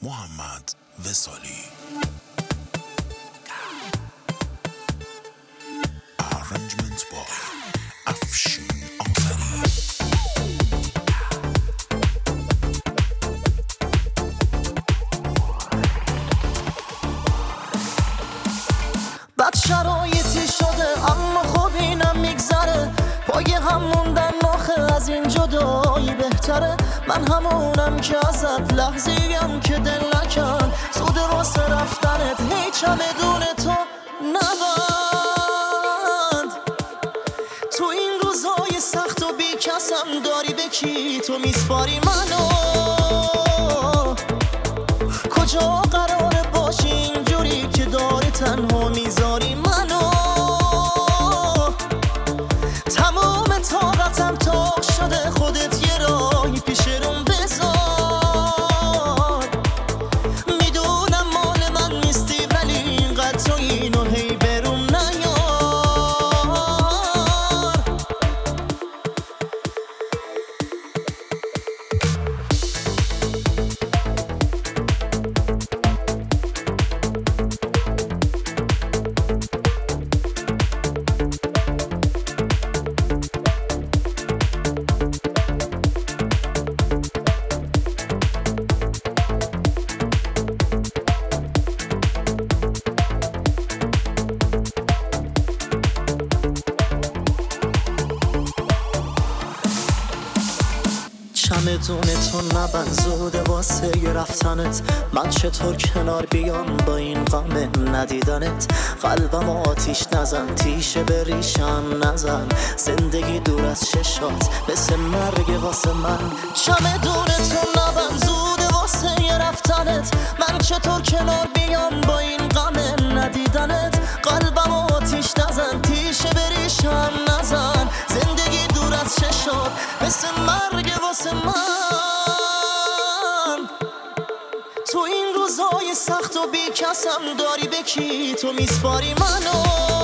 محمد وصالی. Arrangement by افشین آفرین. بد شرایطی شده اما خب اینم میگذره، پای هم موندن آخه از این جدایی بهتره. من همونم که ازت لحظیم که دل نکن، زود واسه رفتنت هیچ چمدون تو نبند. تو این روزای سخت و بی کسم داری به کی تو میسپاری منو؟ کجا قراره باشی اینجوری که داری تنها میذاری منو؟ تمام طاقتم تاق شده، خودت یه راهی پیش روم بذار. میدونم مال من نیستی ولی اینقدر تو اینو هی بروم نیار. چمدون تو نبند، زوده واسه ی رفتنت. من چطور کنار بیام با این غم ندیدنت؟ قلبم آتیش نزن، تیشه به ریشم نزن. زندگی دور از چشات مثل مرگ واسه من. چمدون تو نبند، زوده واسه ی رفتنت. من چطور کنار بیام با این غم ندیدنت؟ قلبم آتیش نزن، تیشه به ریشم نزن. زندگی دور از چشات مثل مرگ واسه من. تو این روزای سخت و بی کسم داری به کی تو میسپاری منو؟